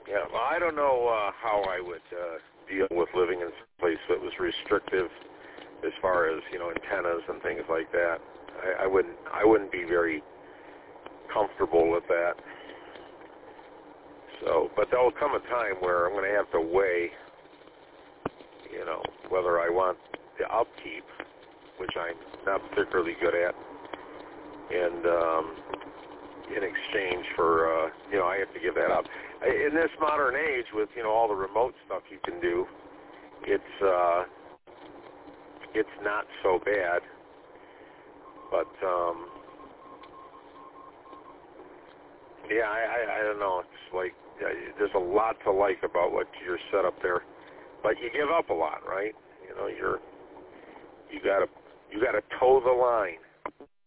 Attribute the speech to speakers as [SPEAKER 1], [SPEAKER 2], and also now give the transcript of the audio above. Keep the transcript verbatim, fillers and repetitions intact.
[SPEAKER 1] Yeah, well, I don't know uh, how I would uh, deal with living in a place that was restrictive as far as, you know, antennas and things like that. I, I wouldn't I wouldn't be very comfortable with that. So, but there will come a time where I'm going to have to weigh, you know, whether I want the upkeep, which I'm not particularly good at, and um, in exchange for, uh, you know, I have to give that up. In this modern age, with, you know, all the remote stuff you can do, it's uh, it's not so bad. But um, yeah, I, I, I don't know. It's like uh, there's a lot to like about what you're set up there, but you give up a lot, right? You know, you're you gotta you gotta toe the line.